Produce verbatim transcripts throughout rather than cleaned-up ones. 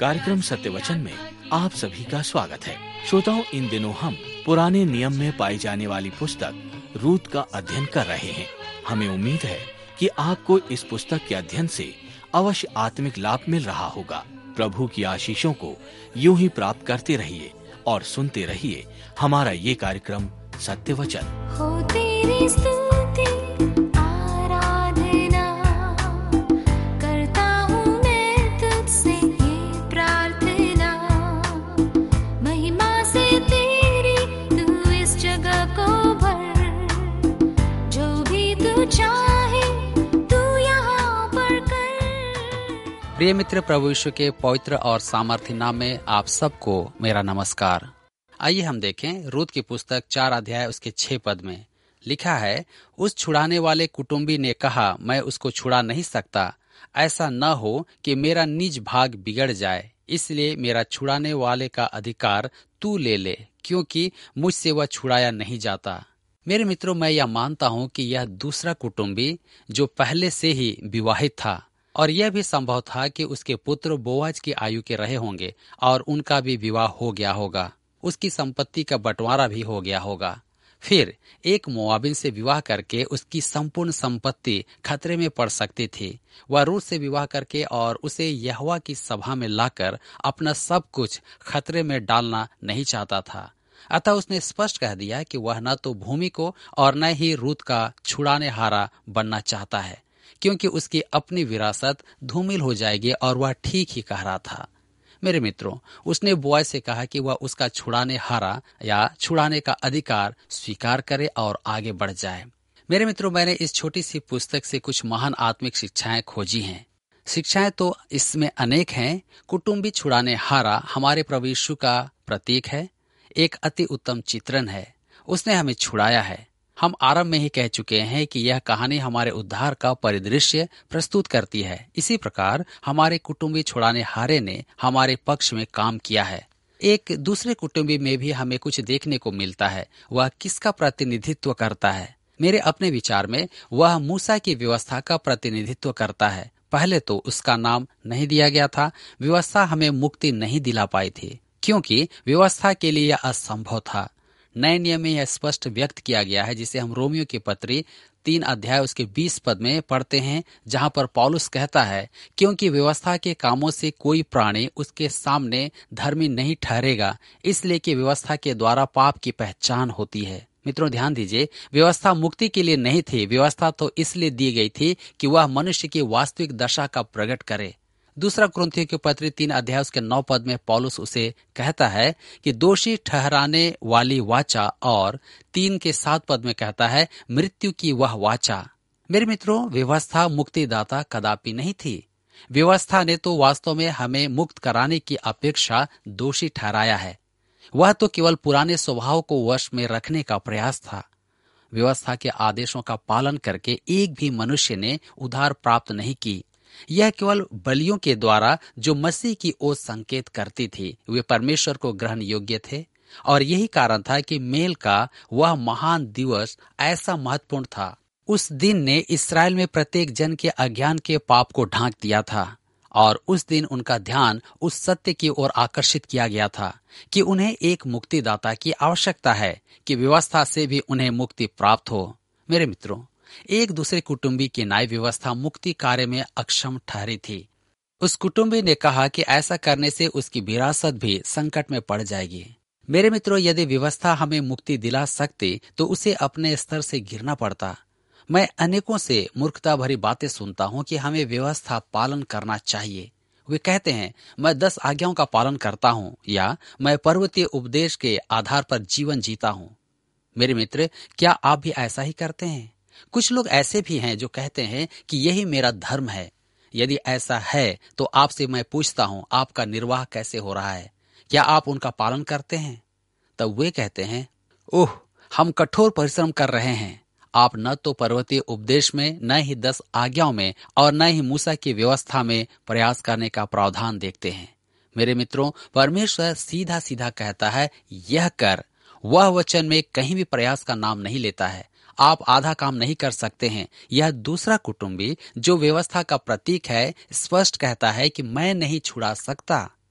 कार्यक्रम सत्य वचन में आप सभी का स्वागत है। श्रोताओं, इन दिनों हम पुराने नियम में पाई जाने वाली पुस्तक रूत का अध्ययन कर रहे हैं। हमें उम्मीद है कि आपको इस पुस्तक के अध्ययन से अवश्य आत्मिक लाभ मिल रहा होगा। प्रभु की आशीषों को यूं ही प्राप्त करते रहिए और सुनते रहिए हमारा ये कार्यक्रम सत्य वचन। हो तेरी स्तुति आराधना करता हूँ मैं तुझसे ये प्रार्थना, महिमा से तेरी तू इस जगह को भर, जो भी तू चाहे तू यहाँ पर कर। प्रिय मित्र, प्रभु यीशु के पवित्र और सामर्थ्य नाम में आप सबको मेरा नमस्कार। आइए हम देखें रूत की पुस्तक चार अध्याय उसके छह पद में लिखा है, उस छुड़ाने वाले कुटुंबी ने कहा, मैं उसको छुड़ा नहीं सकता, ऐसा न हो कि मेरा निज भाग बिगड़ जाए, इसलिए मेरा छुड़ाने वाले का अधिकार तू ले ले, क्योंकि मुझसे वह छुड़ाया नहीं जाता। मेरे मित्रों, मैं यह मानता हूँ कि यह दूसरा कुटुंबी जो पहले से ही विवाहित था, और यह भी संभव था कि उसके पुत्र बोआज की आयु के रहे होंगे और उनका भी विवाह हो गया होगा, उसकी संपत्ति का बंटवारा भी हो गया होगा। फिर एक मोआबिन से विवाह करके उसकी संपूर्ण संपत्ति खतरे में पड़ सकती थी। वह रूत से विवाह करके और उसे यहोवा की सभा में लाकर अपना सब कुछ खतरे में डालना नहीं चाहता था। अतः उसने स्पष्ट कह दिया कि वह न तो भूमि को और न ही रूत का छुड़ाने हारा बनना चाहता है, क्योंकि उसकी अपनी विरासत धूमिल हो जाएगी, और वह ठीक ही कह रहा था। मेरे मित्रों, उसने बोआज से कहा कि वह उसका छुड़ाने हारा या छुड़ाने का अधिकार स्वीकार करे और आगे बढ़ जाए। मेरे मित्रों, मैंने इस छोटी सी पुस्तक से कुछ महान आत्मिक शिक्षाएं खोजी हैं। शिक्षाएं तो इसमें अनेक हैं। कुटुंबी छुड़ाने हारा हमारे प्रभु यीशु का प्रतीक है, एक अति उत्तम चित्रण है। उसने हमें छुड़ाया है। हम आरंभ में ही कह चुके हैं कि यह कहानी हमारे उद्धार का परिदृश्य प्रस्तुत करती है। इसी प्रकार हमारे कुटुंबी छुड़ाने हारे ने हमारे पक्ष में काम किया है। एक दूसरे कुटुंबी में भी हमें कुछ देखने को मिलता है। वह किसका प्रतिनिधित्व करता है? मेरे अपने विचार में वह मूसा की व्यवस्था का प्रतिनिधित्व करता है। पहले तो उसका नाम नहीं दिया गया था। व्यवस्था हमें मुक्ति नहीं दिला पाई थी, क्योंकि व्यवस्था के लिए यह असंभव था। नए नियम में यह स्पष्ट व्यक्त किया गया है, जिसे हम रोमियो की पत्री तीन अध्याय उसके बीस पद में पढ़ते हैं, जहां पर पौलुस कहता है, क्योंकि व्यवस्था के कामों से कोई प्राणी उसके सामने धर्मी नहीं ठहरेगा, इसलिए कि व्यवस्था के द्वारा पाप की पहचान होती है। मित्रों, ध्यान दीजिए, व्यवस्था मुक्ति के लिए नहीं थी। व्यवस्था तो इसलिए दी गई थी कि वह मनुष्य की वास्तविक दशा का प्रकट करे। दूसरा कुरिन्थियों की पत्री तीन अध्याय उसके नौ पद में पौलुस उसे कहता है कि दोषी ठहराने वाली वाचा, और तीन के सात पद में कहता है मृत्यु की वह वाचा। मेरे मित्रों, व्यवस्था मुक्तिदाता कदापि नहीं थी। व्यवस्था ने तो वास्तव में हमें मुक्त कराने की अपेक्षा दोषी ठहराया है। वह तो केवल पुराने स्वभाव को वश में रखने का प्रयास था। व्यवस्था के आदेशों का पालन करके एक भी मनुष्य ने उद्धार प्राप्त नहीं की। यह केवल बलियों के द्वारा, जो मसीह की ओर संकेत करती थी, वे परमेश्वर को ग्रहण योग्य थे। और यही कारण था कि मेल का वह महान दिवस ऐसा महत्वपूर्ण था। उस दिन ने इस्राएल में प्रत्येक जन के अज्ञान के पाप को ढांक दिया था, और उस दिन उनका ध्यान उस सत्य की ओर आकर्षित किया गया था कि उन्हें एक मुक्तिदाता की आवश्यकता है, कि व्यवस्था से भी उन्हें मुक्ति प्राप्त हो। मेरे मित्रों, एक दूसरे कुटुंबी की न्याय व्यवस्था मुक्ति कार्य में अक्षम ठहरी थी। उस कुटुंबी ने कहा कि ऐसा करने से उसकी विरासत भी संकट में पड़ जाएगी। मेरे मित्रों, यदि व्यवस्था हमें मुक्ति दिला सकती तो उसे अपने स्तर से गिरना पड़ता। मैं अनेकों से मूर्खता भरी बातें सुनता हूँ कि हमें व्यवस्था पालन करना चाहिए। वे कहते हैं, मैं दस आज्ञाओं का पालन करता हूँ, या मैं पर्वतीय उपदेश के आधार पर जीवन जीता हूँ। मेरे मित्र, क्या आप भी ऐसा ही करते हैं? कुछ लोग ऐसे भी हैं जो कहते हैं कि यही मेरा धर्म है। यदि ऐसा है तो आपसे मैं पूछता हूं, आपका निर्वाह कैसे हो रहा है? क्या आप उनका पालन करते हैं? तब वे कहते हैं, ओह, हम कठोर परिश्रम कर रहे हैं। आप न तो पर्वतीय उपदेश में, न ही दस आज्ञाओं में, और न ही मूसा की व्यवस्था में प्रयास करने का प्रावधान देखते हैं। मेरे मित्रों, परमेश्वर सीधा सीधा कहता है, यह कर। वह वचन में कहीं भी प्रयास का नाम नहीं लेता है। आप आधा काम नहीं कर सकते हैं। यह दूसरा कुटुंबी जो व्यवस्था का प्रतीक है, स्पष्ट कहता है कि मैं नहीं छुड़ा सकता।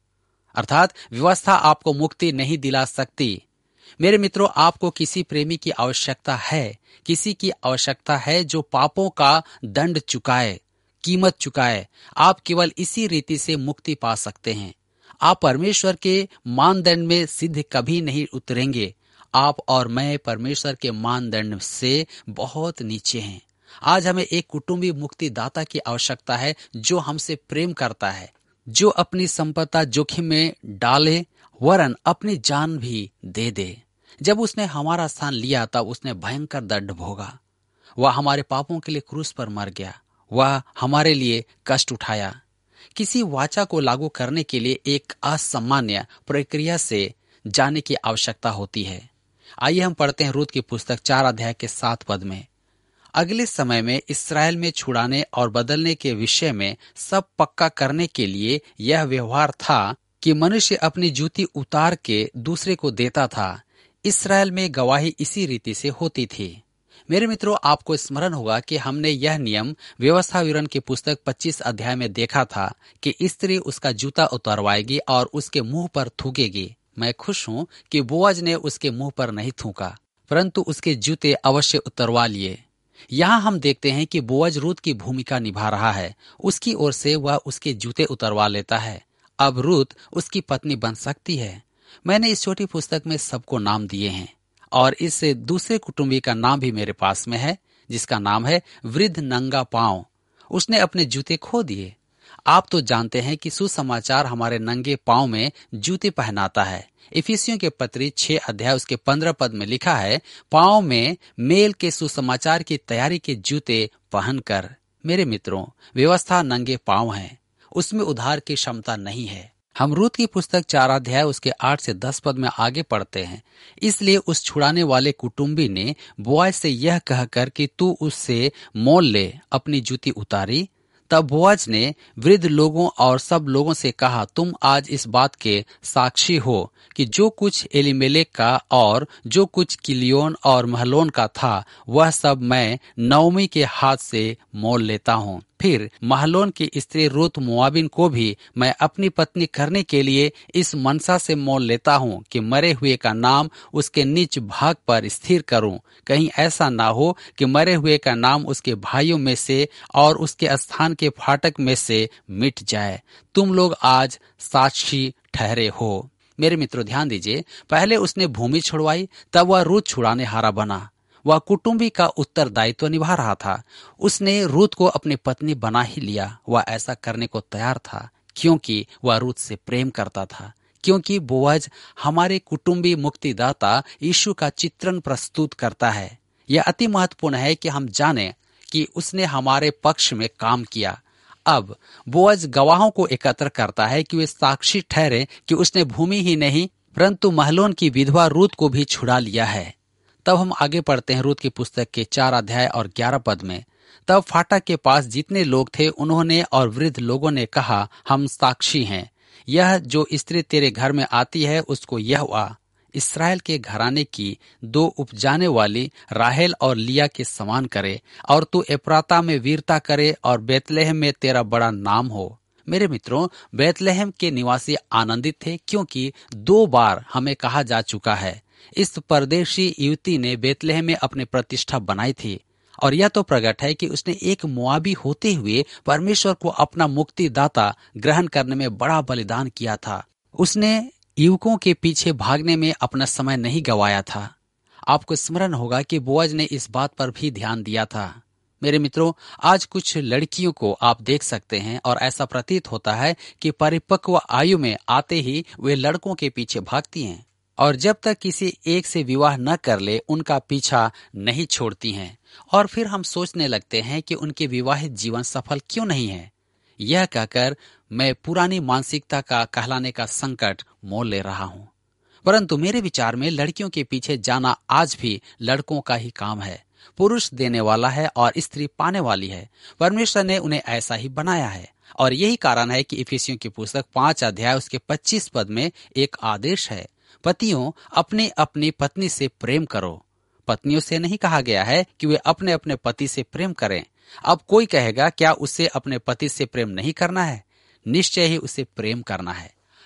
अर्थात व्यवस्था आपको मुक्ति नहीं दिला सकती। मेरे मित्रों, आपको किसी प्रेमी की आवश्यकता है, किसी की आवश्यकता है जो पापों का दंड चुकाए, कीमत चुकाए। आप केवल इसी रीति से मुक्ति पा सकते हैं। आप परमेश्वर के मानदंड में सिद्ध कभी नहीं उतरेंगे। आप और मैं परमेश्वर के मानदंड से बहुत नीचे हैं। आज हमें एक कुटुंबी मुक्तिदाता की आवश्यकता है जो हमसे प्रेम करता है, जो अपनी संपत्ति जोखिम में डाले, वरन अपनी जान भी दे दे। जब उसने हमारा स्थान लिया तब उसने भयंकर दंड भोगा। वह हमारे पापों के लिए क्रूस पर मर गया। वह हमारे लिए कष्ट उठाया। किसी वाचा को लागू करने के लिए एक असामान्य प्रक्रिया से जाने की आवश्यकता होती है। आइए हम पढ़ते हैं रूत की पुस्तक चार अध्याय के सात पद में। अगले समय में इस्राएल में छुड़ाने और बदलने के विषय में सब पक्का करने के लिए यह व्यवहार था कि मनुष्य अपनी जूती उतार के दूसरे को देता था। इस्राएल में गवाही इसी रीति से होती थी। मेरे मित्रों, आपको स्मरण होगा कि हमने यह नियम व्यवस्था विवरण की पुस्तक पच्चीस अध्याय में देखा था कि स्त्री उसका जूता उतरवाएगी और उसके मुंह पर थूकेगी। मैं खुश हूँ कि बोअज ने उसके मुंह पर नहीं थूका, परंतु उसके जूते अवश्य उतरवा लिए। यहाँ हम देखते हैं कि बोअज रूत की भूमिका निभा रहा है। उसकी ओर से वह उसके जूते उतरवा लेता है। अब रूत उसकी पत्नी बन सकती है। मैंने इस छोटी पुस्तक में सबको नाम दिए हैं और इस दूसरे कुटुंबी का नाम भी मेरे पास में है, जिसका नाम है वृद्ध नंगा पांव। उसने अपने जूते खो दिए। आप तो जानते हैं कि सुसमाचार हमारे नंगे पांव में जूते पहनाता है। इफिसियों के पत्री छह अध्याय उसके पंद्रह पद में लिखा है, पांव में मेल के सुसमाचार की तैयारी के जूते पहनकर। मेरे मित्रों, व्यवस्था नंगे पांव है, उसमें उद्धार की क्षमता नहीं है। हम रूत की पुस्तक चार अध्याय उसके आठ से दस पद में आगे पढ़ते हैं। इसलिए उस छुड़ाने वाले कुटुंबी ने बोअज से यह कहकर कि तू उससे मोल ले, अपनी जूती उतारी। तब बोअज ने वृद्ध लोगों और सब लोगों से कहा, तुम आज इस बात के साक्षी हो कि जो कुछ एलीमेलेक का और जो कुछ किलियोन और महलोन का था, वह सब मैं नओमी के हाथ से मोल लेता हूँ। फिर महलोन की स्त्री रूत मोआबिन को भी मैं अपनी पत्नी करने के लिए इस मनसा से मोल लेता हूँ कि मरे हुए का नाम उसके नीच भाग पर स्थिर करूँ। कहीं ऐसा ना हो कि मरे हुए का नाम उसके भाइयों में से और उसके स्थान के फाटक में से मिट जाए। तुम लोग आज साक्षी ठहरे हो। मेरे मित्रों, ध्यान दीजिए, पहले उसने भूमि छुड़वाई, तब वह रूत छुड़ाने हारा बना। वह कुटुंबी का उत्तरदायित्व निभा रहा था। उसने रूत को अपनी पत्नी बना ही लिया। वह ऐसा करने को तैयार था क्योंकि वह रूत से प्रेम करता था। क्योंकि बोअज हमारे कुटुंबी मुक्तिदाता यीशु का चित्रण प्रस्तुत करता है। यह अति महत्वपूर्ण है कि हम जानें कि उसने हमारे पक्ष में काम किया। अब बोअज गवाहों को एकत्र करता है कि वे साक्षी ठहरे कि उसने भूमि ही नहीं परंतु महलोन की विधवा रूत को भी छुड़ा लिया है। तब हम आगे पढ़ते हैं रूत की पुस्तक के चार अध्याय और ग्यारह पद में। तब फाटक के पास जितने लोग थे उन्होंने और वृद्ध लोगों ने कहा, हम साक्षी हैं। यह जो स्त्री तेरे घर में आती है उसको यहोवा इस्राएल के घराने की दो उपजाने वाली राहेल और लिया के समान करे और तू एप्राता में वीरता करे और बेतलेहम में तेरा बड़ा नाम हो। मेरे मित्रों, बेतलेहम के निवासी आनंदित थे क्योंकि दो बार हमें कहा जा चुका है इस परदेशी युवती ने बेतलेहम में अपनी प्रतिष्ठा बनाई थी। और यह तो प्रकट है कि उसने एक मोआबी होते हुए परमेश्वर को अपना मुक्तिदाता ग्रहण करने में बड़ा बलिदान किया था। उसने युवकों के पीछे भागने में अपना समय नहीं गवाया था। आपको स्मरण होगा कि बोअज ने इस बात पर भी ध्यान दिया था। मेरे मित्रों, आज कुछ लड़कियों को आप देख सकते हैं और ऐसा प्रतीत होता है कि परिपक्व आयु में आते ही वे लड़कों के पीछे भागती हैं और जब तक किसी एक से विवाह न कर ले उनका पीछा नहीं छोड़ती हैं। और फिर हम सोचने लगते हैं कि उनके विवाहित जीवन सफल क्यों नहीं है। यह कहकर मैं पुरानी मानसिकता का कहलाने का संकट मोल ले रहा हूँ, परंतु मेरे विचार में लड़कियों के पीछे जाना आज भी लड़कों का ही काम है। पुरुष देने वाला है और स्त्री पाने वाली है। परमेश्वर ने उन्हें ऐसा ही बनाया है और यही कारण है कि इफिसियों की पुस्तक पांच अध्याय उसके पच्चीस पद में एक आदेश है, पतियों अपने अपनी पत्नी से प्रेम करो। पत्नियों से नहीं कहा गया है कि वे अपने अपने पति से प्रेम करें। अब कोई कहेगा क्या उसे अपने पति से प्रेम नहीं करना है? निश्चय ही उसे प्रेम करना है।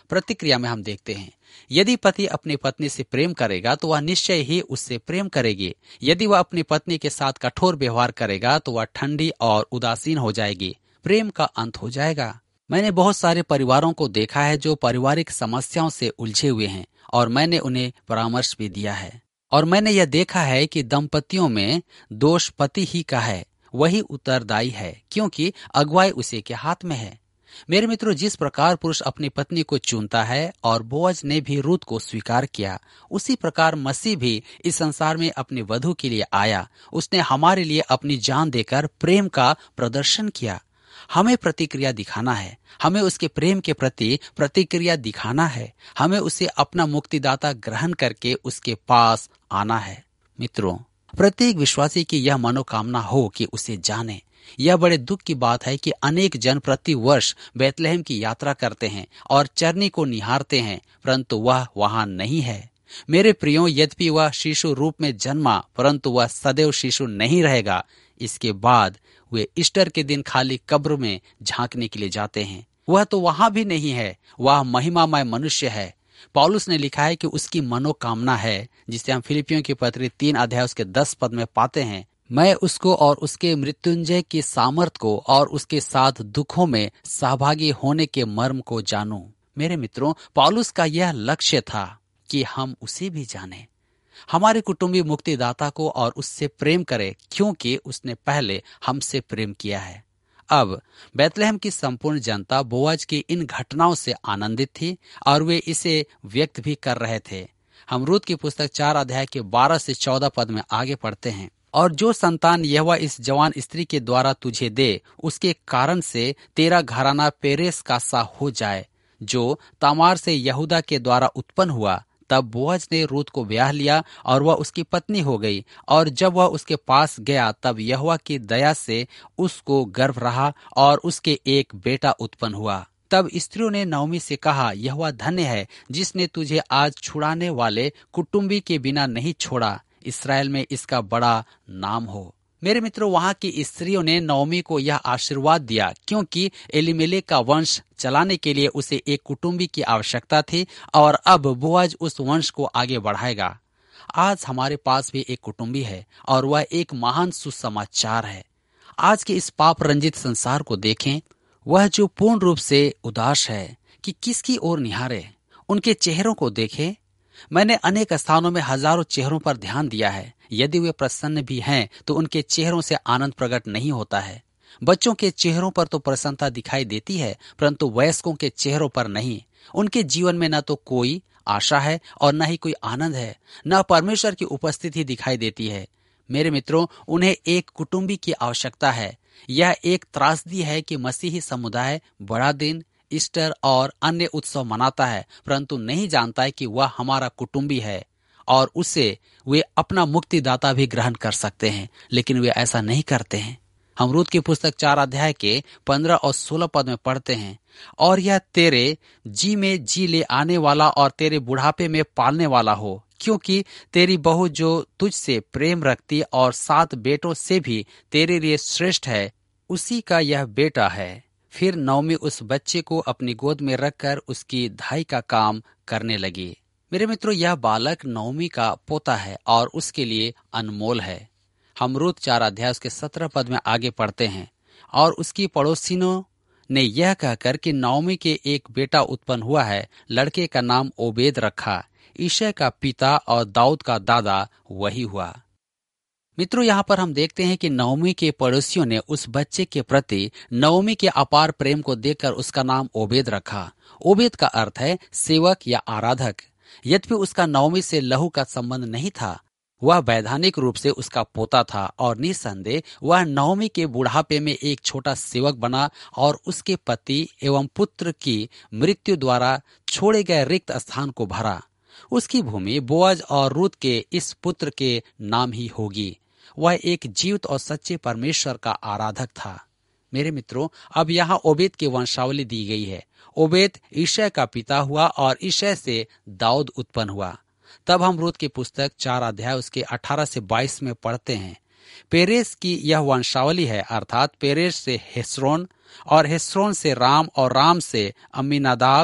प्रतिक्रिया में हम देखते हैं, यदि पति अपनी पत्नी से प्रेम करेगा तो वह निश्चय ही उससे प्रेम करेगी। यदि वह अपनी पत्नी के साथ कठोर व्यवहार करेगा तो वह ठंडी और उदासीन हो जाएगी, प्रेम का अंत हो जाएगा। मैंने बहुत सारे परिवारों को देखा है जो पारिवारिक समस्याओं से उलझे हुए हैं और मैंने उन्हें परामर्श भी दिया है। और मैंने यह देखा है कि दंपतियों में दोष पति ही का है, वही उत्तरदायी है, क्योंकि अगुवाई उसी के हाथ में है। मेरे मित्रों, जिस प्रकार पुरुष अपनी पत्नी को चुनता है और बोअज ने भी रूत को स्वीकार किया, उसी प्रकार मसीह भी इस संसार में अपनी वधू के लिए आया। उसने हमारे लिए अपनी जान देकर प्रेम का प्रदर्शन किया। हमें प्रतिक्रिया दिखाना है, हमें उसके प्रेम के प्रति प्रतिक्रिया दिखाना है, हमें उसे अपना मुक्तिदाता ग्रहण करके उसके पास आना है। मित्रों, प्रत्येक विश्वासी की यह मनोकामना हो कि उसे जाने। यह बड़े दुख की बात है कि अनेक जन प्रति वर्ष बैतलहम की यात्रा करते हैं और चरनी को निहारते हैं, परंतु वह वहां नहीं है। मेरे प्रियो, यद्यपि वह शिशु रूप में जन्मा, परंतु वह सदैव शिशु नहीं रहेगा। इसके बाद वे ईस्टर के दिन खाली कब्र में झांकने के लिए जाते हैं। वह तो वहां भी नहीं है, वह महिमामय मनुष्य है। पौलुस ने लिखा है कि उसकी मनोकामना है, जिसे हम फिलिपियों की पत्री तीन अध्याय उसके दस पद में पाते हैं, मैं उसको और उसके मृत्युंजय की सामर्थ को और उसके साथ दुखों में सहभागी होने के मर्म को जानूं। मेरे मित्रों, पौलुस का यह लक्ष्य था कि हम उसे भी जानें, हमारे कुटुंबी मुक्तिदाता को, और उससे प्रेम करें, क्योंकि उसने पहले हमसे प्रेम किया है। अब बैतलहम की संपूर्ण जनता बोअज की इन घटनाओं से आनंदित थी और वे इसे व्यक्त भी कर रहे थे। हम रूत की पुस्तक चार अध्याय के बारह से चौदह पद में आगे पढ़ते हैं, और जो संतान यहोवा इस जवान स्त्री के द्वारा तुझे दे, उसके कारण से तेरा घराना पेरेस का सा हो जाए, जो तामार से यहूदा के द्वारा उत्पन्न हुआ। तब बोअज ने रूत को ब्याह लिया और वह उसकी पत्नी हो गई। और जब वह उसके पास गया, तब यहोवा की दया से उसको गर्भ रहा और उसके एक बेटा उत्पन्न हुआ। तब स्त्रियों ने नओमी से कहा, यहोवा धन्य है जिसने तुझे आज छुड़ाने वाले कुटुंबी के बिना नहीं छोड़ा, इस्राएल में इसका बड़ा नाम हो। मेरे मित्रों, वहां की स्त्रियों ने नओमी को यह आशीर्वाद दिया, क्योंकि एलीमेलेक का वंश चलाने के लिए उसे एक कुटुंबी की आवश्यकता थी और अब बोअज उस वंश को आगे बढ़ाएगा। आज हमारे पास भी एक कुटुंबी है और वह एक महान सुसमाचार है। आज के इस पाप रंजित संसार को देखें, वह जो पूर्ण रूप से उदास है कि किसकी ओर निहारे, उनके चेहरों को देखें। मैंने अनेक स्थानों में हजारों चेहरों पर ध्यान दिया है। यदि वे प्रसन्न भी हैं तो उनके चेहरों से आनंद प्रकट नहीं होता है। बच्चों के चेहरों पर तो प्रसन्नता दिखाई देती है, परंतु वयस्कों के चेहरों पर नहीं। उनके जीवन में न तो कोई आशा है और न ही कोई आनंद है, न परमेश्वर की उपस्थिति दिखाई देती है। मेरे मित्रों, उन्हें एक कुटुंबी की आवश्यकता है। यह एक त्रासदी है कि मसीही समुदाय बड़ा दिन, ईस्टर और अन्य उत्सव मनाता है, परंतु नहीं जानता है कि वह हमारा कुटुंबी है और उसे वे अपना मुक्तिदाता भी ग्रहण कर सकते हैं, लेकिन वे ऐसा नहीं करते हैं। हम रूत की पुस्तक चार अध्याय के पंद्रह और सोलह पद में पढ़ते हैं, और यह तेरे जी में जी ले आने वाला और तेरे बुढ़ापे में पालने वाला हो, क्योंकि तेरी बहू जो तुझसे प्रेम रखती और सात बेटों से भी तेरे लिए श्रेष्ठ है, उसी का यह बेटा है। फिर नओमी उस बच्चे को अपनी गोद में रखकर उसकी धाई का काम करने लगी। मेरे मित्रों, यह बालक नओमी का पोता है और उसके लिए अनमोल है। हम रूत चार अध्याय उसके सत्रह पद में आगे पढ़ते हैं, और उसकी पड़ोसिनों ने यह कहकर कि नओमी के एक बेटा उत्पन्न हुआ है, लड़के का नाम ओबेद रखा। ईशै का पिता और दाऊद का दादा वही हुआ। मित्रों, यहाँ पर हम देखते हैं कि नओमी के पड़ोसियों ने उस बच्चे के प्रति नओमी के अपार प्रेम को देखकर उसका नाम ओबेद रखा। ओबेद का अर्थ है सेवक या आराधक। यद्यपि उसका नओमी से लहू का संबंध नहीं था, वह वैधानिक रूप से उसका पोता था और निसंदेह वह नओमी के बुढ़ापे में एक छोटा सेवक बना और उसके पति एवं पुत्र की मृत्यु द्वारा छोड़े गए रिक्त स्थान को भरा। उसकी भूमि बोअज और रूत के इस पुत्र के नाम ही होगी। वह एक जीवित और सच्चे परमेश्वर का आराधक था। मेरे मित्रों, अब यहाँ ओबेद की वंशावली दी गई है। ओबेद ईशै का पिता हुआ और ईशै से दाऊद उत्पन्न हुआ। तब हम रूत की पुस्तक चार अध्याय उसके अठारह से बाईस में पढ़ते हैं, पेरेस की यह वंशावली है, अर्थात पेरेस से हेस्रोन और हेस्रोन से राम और राम से अम्मीनादाब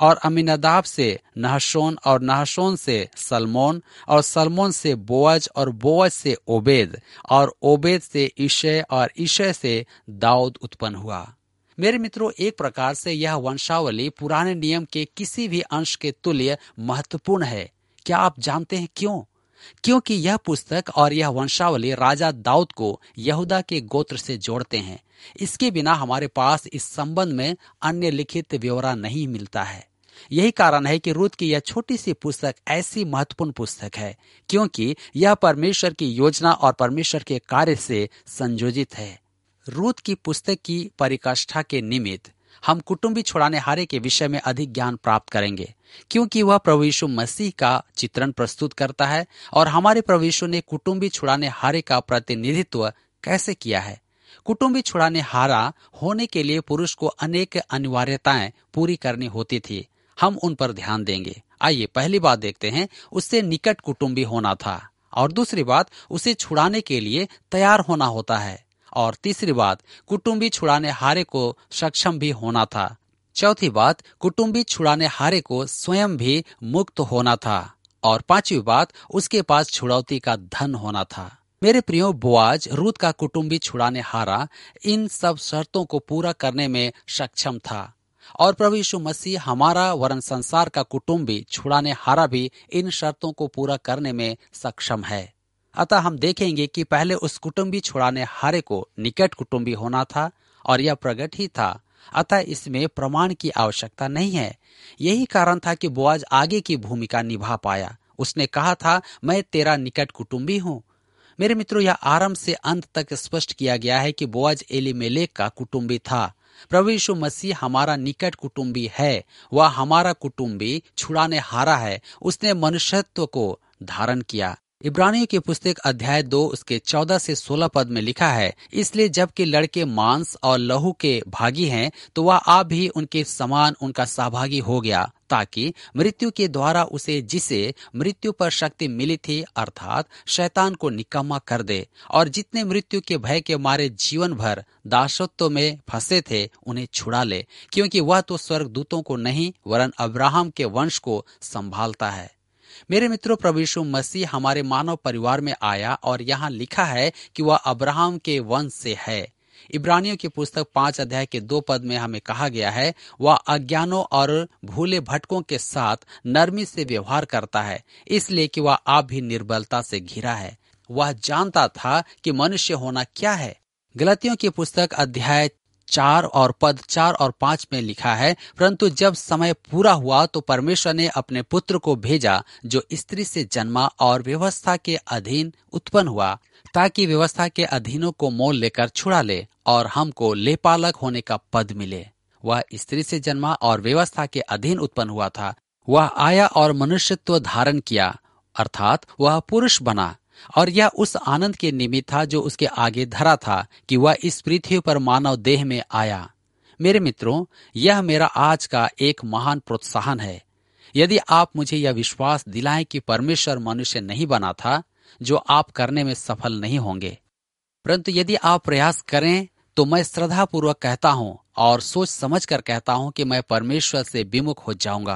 और अमीनादाब से नहशोन और नहशोन से सलमोन और सलमोन से बोअज और बोअज से ओबेद और ओबेद से ईशय और ईशय से दाऊद उत्पन्न हुआ। मेरे मित्रों, एक प्रकार से यह वंशावली पुराने नियम के किसी भी अंश के तुल्य महत्वपूर्ण है। क्या आप जानते हैं क्यों? क्योंकि यह पुस्तक और यह वंशावली राजा दाऊद को यहूदा के गोत्र से जोड़ते हैं। इसके बिना हमारे पास इस संबंध में अन्य लिखित ब्यौरा नहीं मिलता है। यही कारण है कि रूत की यह छोटी सी पुस्तक ऐसी महत्वपूर्ण पुस्तक है, क्योंकि यह परमेश्वर की योजना और परमेश्वर के कार्य से संयोजित है। रूत की पुस्तक की परिकाष्ठा के निमित्त हम कुटुंबी छुड़ाने हारे के विषय में अधिक ज्ञान प्राप्त करेंगे, क्योंकि वह प्रभु यीशु मसीह का चित्रण प्रस्तुत करता है और हमारे प्रभु यीशु ने कुटुंबी छुड़ाने हारे का प्रतिनिधित्व कैसे किया है। कुटुंबी छुड़ाने हारा होने के लिए पुरुष को अनेक अनिवार्यताएं पूरी करनी होती थी। हम उन पर ध्यान देंगे। आइए पहली बात देखते हैं, उससे निकट कुटुंबी होना था, और दूसरी बात उसे छुड़ाने के लिए तैयार होना होता है, और तीसरी बात कुटुंबी छुड़ाने हारे को सक्षम भी होना था। चौथी बात कुटुंबी छुड़ाने हारे को स्वयं भी मुक्त होना था, और पांचवी बात उसके पास छुड़ौती का धन होना था। मेरे प्रियो, बोआज रूत का कुटुंबी छुड़ाने हारा इन सब शर्तों को पूरा करने में सक्षम था, और प्रभु यीशु मसीह हमारा वरन संसार का कुटुंबी छुड़ाने हारा भी इन शर्तों को पूरा करने में सक्षम है। अतः हम देखेंगे कि पहले उस कुटुंबी छुड़ाने हारे को निकट कुटुंबी होना था, और यह प्रकट ही था। अतः इसमें प्रमाण की आवश्यकता नहीं है। यही कारण था कि बोआज आगे की भूमिका निभा पाया। उसने कहा था, मैं तेरा निकट कुटुंबी हूँ। मेरे मित्रों, यह आरंभ से अंत तक स्पष्ट किया गया है कि बोआज एलीमेलेक का कुटुंबी था। प्रभु यीशु मसीह हमारा निकट कुटुंबी है। वह हमारा कुटुंबी छुड़ाने हारा है। उसने मनुष्यत्व को धारण किया। इब्रानियों की पुस्तक अध्याय दो उसके चौदह से सोलह पद में लिखा है, इसलिए जबकि लड़के मांस और लहू के भागी हैं, तो वह आप भी उनके समान उनका सहभागी हो गया, ताकि मृत्यु के द्वारा उसे जिसे मृत्यु पर शक्ति मिली थी, अर्थात शैतान को निकम्मा कर दे, और जितने मृत्यु के भय के मारे जीवन भर दासत्व में फंसे थे उन्हें छुड़ा ले, क्योंकि वह तो स्वर्गदूतों को नहीं वरन अब्राहम के वंश को संभालता है। मेरे मित्रों, प्रभु यीशु मसीह हमारे मानव परिवार में आया, और यहाँ लिखा है कि वह अब्राहम के वंश से है। इब्रानियों की पुस्तक पांच अध्याय के दो पद में हमें कहा गया है, वह अज्ञानों और भूले भटकों के साथ नरमी से व्यवहार करता है, इसलिए कि वह आप भी निर्बलता से घिरा है। वह जानता था कि मनुष्य होना क्या है। गलतियों की पुस्तक अध्याय चार और पद चार और पांच में लिखा है, परंतु जब समय पूरा हुआ तो परमेश्वर ने अपने पुत्र को भेजा, जो स्त्री से जन्मा और व्यवस्था के अधीन उत्पन्न हुआ, ताकि व्यवस्था के अधीनों को मोल लेकर छुड़ा ले और हमको लेपालक होने का पद मिले। वह स्त्री से जन्मा और व्यवस्था के अधीन उत्पन्न हुआ था। वह आया और मनुष्यत्व धारण किया, अर्थात वह पुरुष बना, और यह उस आनंद के निमित्त था जो उसके आगे धरा था कि वह इस पृथ्वी पर मानव देह में आया। मेरे मित्रों, यह मेरा आज का एक महान प्रोत्साहन है। यदि आप मुझे यह विश्वास दिलाएं कि परमेश्वर मनुष्य नहीं बना था, जो आप करने में सफल नहीं होंगे, परंतु यदि आप प्रयास करें, तो मैं श्रद्धापूर्वक कहता हूं और सोच समझ कर कहता हूं कि मैं परमेश्वर से विमुख हो जाऊंगा।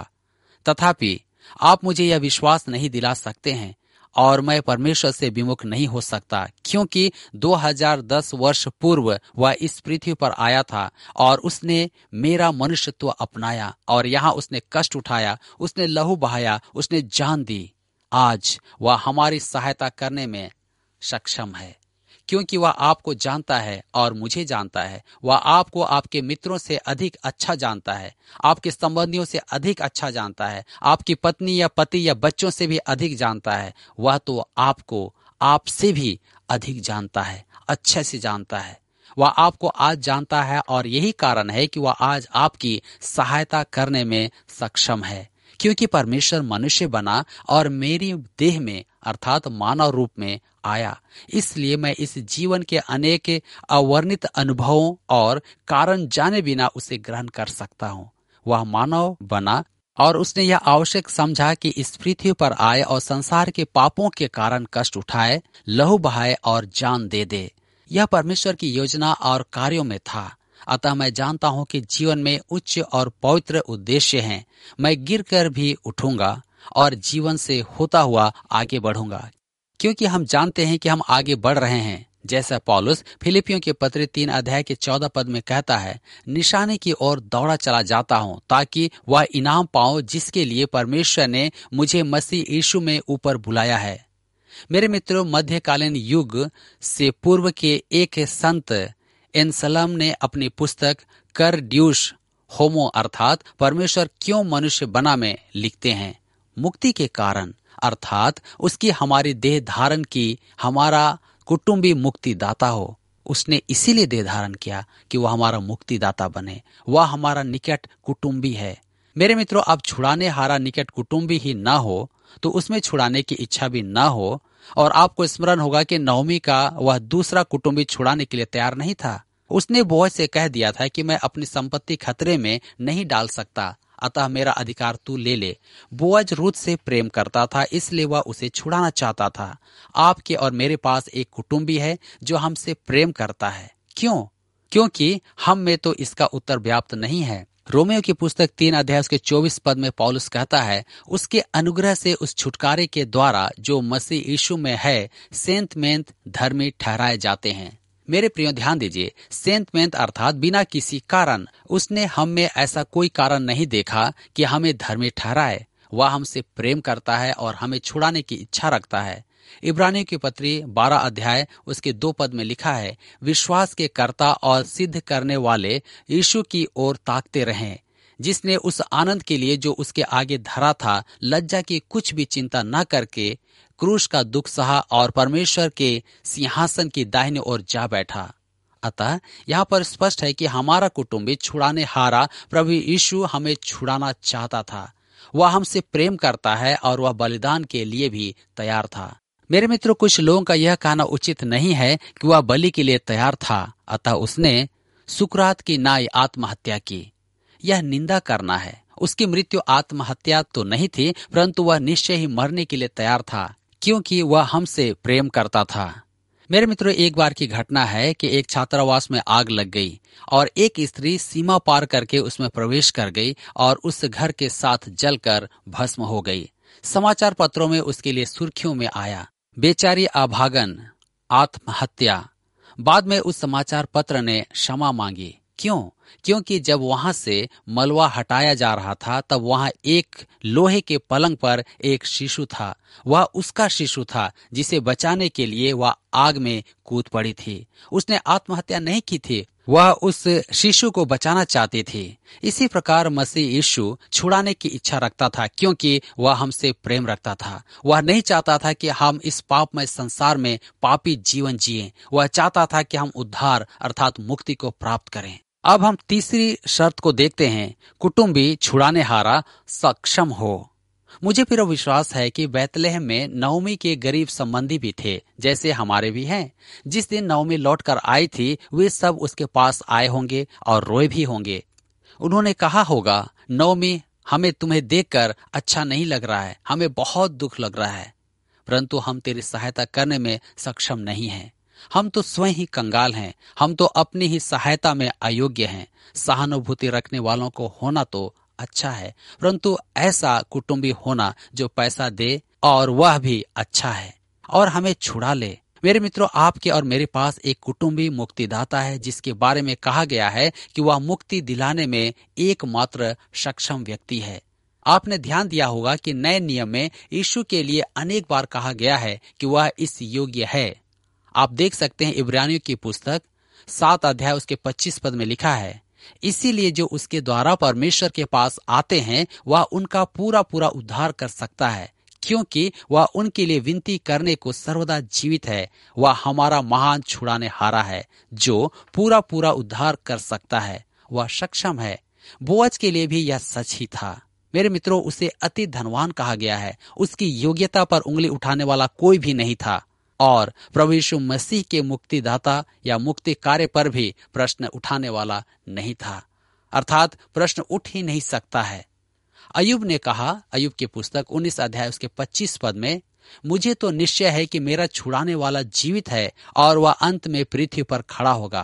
तथापि आप मुझे यह विश्वास नहीं दिला सकते हैं, और मैं परमेश्वर से विमुख नहीं हो सकता, क्योंकि दो हज़ार दस वर्ष पूर्व वह इस पृथ्वी पर आया था, और उसने मेरा मनुष्यत्व अपनाया, और यहाँ उसने कष्ट उठाया, उसने लहू बहाया, उसने जान दी। आज वह हमारी सहायता करने में सक्षम है, क्योंकि वह आपको जानता है और मुझे जानता है। वह आपको आपके मित्रों से अधिक अच्छा जानता है, आपके संबंधियों से अधिक अच्छा जानता है, आपकी पत्नी या पति या बच्चों से भी अधिक जानता है। वह तो आपको आपसे भी अधिक जानता है, अच्छे से जानता है। वह आपको आज जानता है, और यही कारण है कि वह आज आपकी सहायता करने में सक्षम है, क्योंकि परमेश्वर मनुष्य बना और मेरी देह में अर्थात मानव रूप में आया। इसलिए मैं इस जीवन के अनेक अवर्णित अनुभवों और कारण जाने बिना उसे ग्रहण कर सकता हूँ। वह मानव बना और उसने यह आवश्यक समझा कि इस पृथ्वी पर आए और संसार के पापों के कारण कष्ट उठाए, लहू बहाए और जान दे दे। यह परमेश्वर की योजना और कार्यों में था। अतः मैं जानता हूं कि जीवन में उच्च और पवित्र उद्देश्य हैं। मैं गिरकर भी उठूंगा और जीवन से होता हुआ आगे बढ़ूंगा, क्योंकि हम जानते हैं कि हम आगे बढ़ रहे हैं। जैसा पौलुस फिलिपियों के पत्र तीन अध्याय के चौदह पद में कहता है, निशाने की ओर दौड़ा चला जाता हूं ताकि वह इनाम पाऊं जिसके लिए परमेश्वर ने मुझे मसीह यीशु में ऊपर बुलाया है। मेरे मित्रों, मध्यकालीन युग से पूर्व के एक संत एनसलम ने अपनी पुस्तक कर ड्यूस होमो अर्थात परमेश्वर क्यों मनुष्य बना में लिखते हैं, मुक्ति के कारण अर्थात उसकी हमारी देह धारण की हमारा कुटुंबी मुक्तिदाता हो। उसने इसीलिए देह धारण किया कि वह हमारा मुक्तिदाता बने, वह हमारा निकट कुटुंबी है। मेरे मित्रों, अब छुड़ाने हारा निकट कुटुंबी ही ना हो तो उसमें छुड़ाने की इच्छा भी ना हो। और आपको स्मरण होगा कि नहोमी का वह दूसरा कुटुंबी छुड़ाने के लिए तैयार नहीं था। उसने बोअज से कह दिया था कि मैं अपनी संपत्ति खतरे में नहीं डाल सकता, अतः मेरा अधिकार तू ले ले। बोअज रूत से प्रेम करता था, इसलिए वह उसे छुड़ाना चाहता था। आपके और मेरे पास एक कुटुंबी है जो हमसे प्रेम करता है। क्यों? क्योंकि हम में तो इसका उत्तर व्याप्त नहीं है। रोमियो की पुस्तक तीन अध्याय उसके चौबीस पद में पौलुस कहता है, उसके अनुग्रह से उस छुटकारे के द्वारा जो मसीह यीशु में है सेंत मेंत धर्मी ठहराए जाते हैं। मेरे प्रियो, ध्यान दीजिए, सेंत मेंत अर्थात बिना किसी कारण। उसने हम में ऐसा कोई कारण नहीं देखा कि हमें धर्मी ठहराए। वह हमसे प्रेम करता है और हमें छुड़ाने की इच्छा रखता है। इब्रानियों की पत्री बारह अध्याय उसके दो पद में लिखा है, विश्वास के कर्ता और सिद्ध करने वाले यीशु की ओर ताकते रहें, जिसने उस आनंद के लिए जो उसके आगे धरा था लज्जा की कुछ भी चिंता न करके क्रूस का दुख सहा और परमेश्वर के सिंहासन की दाहिनी ओर जा बैठा। अतः यहाँ पर स्पष्ट है कि हमारा कुटुंबी छुड़ाने हारा प्रभु यीशु हमें छुड़ाना चाहता था। वह हमसे प्रेम करता है और वह बलिदान के लिए भी तैयार था। मेरे मित्रों, कुछ लोगों का यह कहना उचित नहीं है कि वह बलि के लिए तैयार था, अतः उसने सुकरात की नाई आत्महत्या की। यह निंदा करना है। उसकी मृत्यु आत्महत्या तो नहीं थी, परंतु वह निश्चय ही मरने के लिए तैयार था, क्योंकि वह हमसे प्रेम करता था। मेरे मित्रों, एक बार की घटना है कि एक छात्रावास में आग लग गई और एक स्त्री सीमा पार करके उसमें प्रवेश कर गई और उस घर के साथ जलकर भस्म हो गई। समाचार पत्रों में उसके लिए सुर्खियों में आया, बेचारी अभागन आत्महत्या। बाद में उस समाचार पत्र ने क्षमा मांगी। क्यों? क्योंकि जब वहां से मलबा हटाया जा रहा था तब वहां एक लोहे के पलंग पर एक शिशु था। वह उसका शिशु था जिसे बचाने के लिए वह आग में कूद पड़ी थी। उसने आत्महत्या नहीं की थी, वह उस शिशु को बचाना चाहती थी। इसी प्रकार मसीह यीशु छुड़ाने की इच्छा रखता था, क्योंकि वह हमसे प्रेम रखता था। वह नहीं चाहता था कि हम इस पापमय संसार में पापी जीवन जिएं। वह चाहता था कि हम उद्धार अर्थात मुक्ति को प्राप्त करें। अब हम तीसरी शर्त को देखते हैं, कुटुंबी छुड़ाने हारा सक्षम हो। मुझे फिर विश्वास है कि बैतलहम में नवमी के गरीब संबंधी भी थे, जैसे हमारे भी हैं। जिस दिन नवमी लौटकर आई थी वे सब उसके पास आए होंगे और रोए भी होंगे। उन्होंने कहा होगा, नवमी, हमें तुम्हें देखकर अच्छा नहीं लग रहा है, हमें बहुत दुख लग रहा है, परंतु हम तेरी सहायता करने में सक्षम नहीं हैं। हम तो स्वयं ही कंगाल हैं, हम तो अपनी ही सहायता में अयोग्य हैं। सहानुभूति रखने वालों को होना तो अच्छा है, परंतु ऐसा कुटुंबी होना जो पैसा दे और वह भी अच्छा है और हमें छुड़ा ले। मेरे मित्रों, आपके और मेरे पास एक कुटुंबी मुक्तिदाता है जिसके बारे में कहा गया है कि वह मुक्ति दिलाने में एकमात्र सक्षम व्यक्ति है। आपने ध्यान दिया होगा कि नए नियम में यीशु के लिए अनेक बार कहा गया है कि वह इस योग्य है। आप देख सकते हैं इब्रानियों की पुस्तक सात अध्याय उसके पच्चीस पद में लिखा है, इसीलिए जो उसके द्वारा परमेश्वर के पास आते हैं वह उनका पूरा पूरा उद्धार कर सकता है, क्योंकि वह उनके लिए विनती करने को सर्वदा जीवित है। वह हमारा महान छुड़ाने हारा है जो पूरा पूरा उद्धार कर सकता है। वह सक्षम है। बोअज के लिए भी यह सच ही था। मेरे मित्रों, उसे अति धनवान कहा गया है। उसकी योग्यता पर उंगली उठाने वाला कोई भी नहीं था और प्रभु यीशु मसीह के मुक्तिदाता या मुक्ति कार्य पर भी प्रश्न उठाने वाला नहीं था, अर्थात प्रश्न उठ ही नहीं सकता है। अय्यूब ने कहा, अय्यूब की पुस्तक उन्नीस अध्याय उसके पच्चीस पद में, मुझे तो निश्चय है कि मेरा छुड़ाने वाला जीवित है और वह अंत में पृथ्वी पर खड़ा होगा।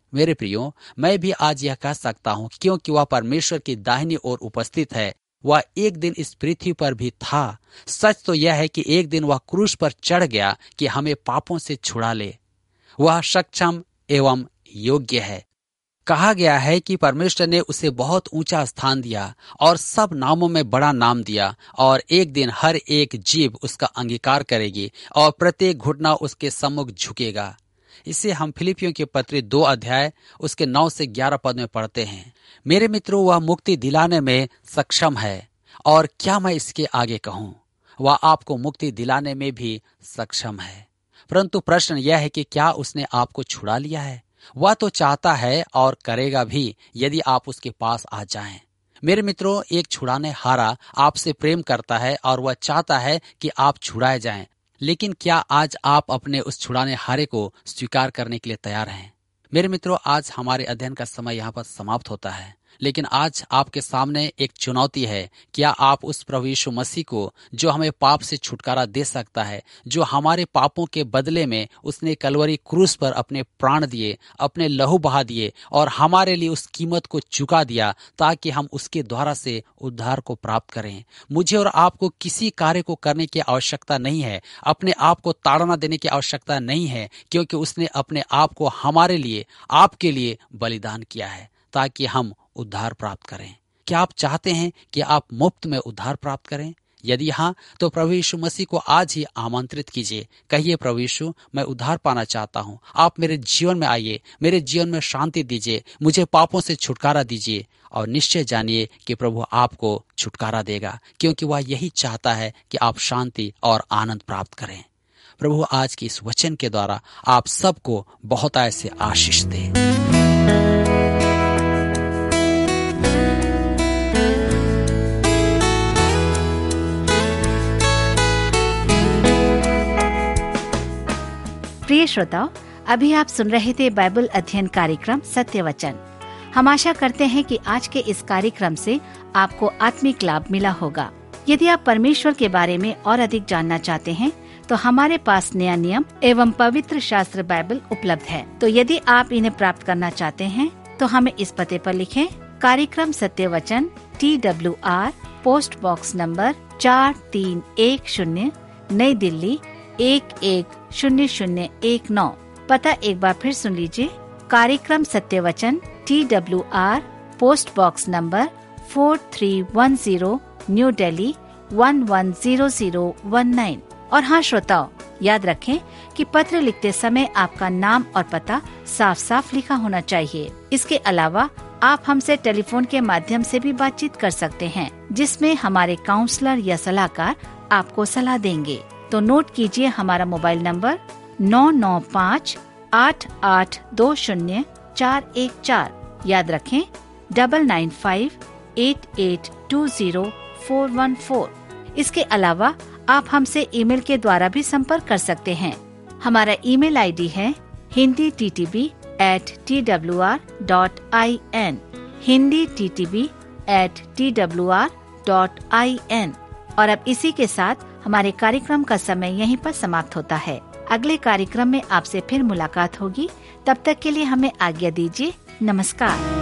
मेरे प्रियो, मैं भी आज यह कह सकता हूँ, क्योंकि वह परमेश्वर की दाहिनी ओर उपस्थित है, वह एक दिन इस पृथ्वी पर भी था। सच तो यह है कि एक दिन वह क्रूस पर चढ़ गया कि हमें पापों से छुड़ा ले। वह सक्षम एवं योग्य है। कहा गया है कि परमेश्वर ने उसे बहुत ऊंचा स्थान दिया और सब नामों में बड़ा नाम दिया, और एक दिन हर एक जीभ उसका अंगीकार करेगी और प्रत्येक घुटना उसके सम्मुख झुकेगा। इसे हम फिलिपियों के पत्री दो अध्याय उसके नौ से ग्यारह पद में पढ़ते हैं। मेरे मित्रों, वह मुक्ति दिलाने में सक्षम है, और क्या मैं इसके आगे कहूँ, वह आपको मुक्ति दिलाने में भी सक्षम है। परंतु प्रश्न यह है कि क्या उसने आपको छुड़ा लिया है? वह तो चाहता है और करेगा भी यदि आप उसके पास आ जाएं। मेरे मित्रों, एक छुड़ाने हारा आपसे प्रेम करता है और वह चाहता है कि आप छुड़ाए जाएं। लेकिन क्या आज आप अपने उस छुड़ाने हारे को स्वीकार करने के लिए तैयार हैं? मेरे मित्रों, आज हमारे अध्ययन का समय यहाँ पर समाप्त होता है, लेकिन आज आपके सामने एक चुनौती है। क्या आप उस प्रभु यीशु मसीह को, जो हमें पाप से छुटकारा दे सकता है, जो हमारे पापों के बदले में उसने कलवरी क्रूस पर अपने प्राण दिए, अपने लहू बहा दिए और हमारे लिए उस कीमत को चुका दिया ताकि हम उसके द्वारा से उद्धार को प्राप्त करें। मुझे और आपको किसी कार्य को करने की आवश्यकता नहीं है, अपने आप को ताड़ना देने की आवश्यकता नहीं है, क्योंकि उसने अपने आप को हमारे लिए, आपके लिए बलिदान किया है ताकि हम उद्धार प्राप्त करें। क्या आप चाहते हैं कि आप मुफ्त में उद्धार प्राप्त करें? यदि हाँ, तो प्रभु यीशु मसीह को आज ही आमंत्रित कीजिए। कहिए, प्रभु यीशु, मैं उद्धार पाना चाहता हूँ, आप मेरे जीवन में आइए, मेरे जीवन में शांति दीजिए, मुझे पापों से छुटकारा दीजिए। और निश्चय जानिए कि प्रभु आपको छुटकारा देगा, क्योंकि वह यही चाहता है कि आप शांति और आनंद प्राप्त करें। प्रभु आज की इस वचन के द्वारा आप सबको बहुत ऐसे आशीष दे। प्रिय श्रोताओ, अभी आप सुन रहे थे बाइबल अध्ययन कार्यक्रम सत्य वचन। हम आशा करते हैं कि आज के इस कार्यक्रम से आपको आत्मिक लाभ मिला होगा। यदि आप परमेश्वर के बारे में और अधिक जानना चाहते हैं, तो हमारे पास नया नियम एवं पवित्र शास्त्र बाइबल उपलब्ध है। तो यदि आप इन्हें प्राप्त करना चाहते हैं, तो हमें इस पते पर लिखें। कार्यक्रम सत्य वचन, T W R, post box number चार तीन एक शून्य, नई दिल्ली एक एक शून्य शून्य एक नौ। पता एक बार फिर सुन लीजिए। कार्यक्रम सत्य वचन, T W R, post box number four three one zero, New Delhi one one zero zero one nine. और हाँ श्रोताओ, याद रखें कि पत्र लिखते समय आपका नाम और पता साफ साफ लिखा होना चाहिए। इसके अलावा आप हमसे टेलीफोन के माध्यम से भी बातचीत कर सकते हैं, जिसमें हमारे काउंसलर या सलाहकार आपको सलाह देंगे। तो नोट कीजिए हमारा मोबाइल नंबर नौ नौ पाँच आठ आठ दो शून्य चार एक चार। याद रखें, double nine five eight eight two zero four one four. इसके अलावा आप हमसे ईमेल के द्वारा भी संपर्क कर सकते हैं। हमारा ईमेल आईडी है Hindi T T B at T W R dot I N, Hindi T T B at T W R dot I N. और अब इसी के साथ हमारे कार्यक्रम का समय यहीं पर समाप्त होता है। अगले कार्यक्रम में आपसे फिर मुलाकात होगी। तब तक के लिए हमें आज्ञा दीजिए। नमस्कार।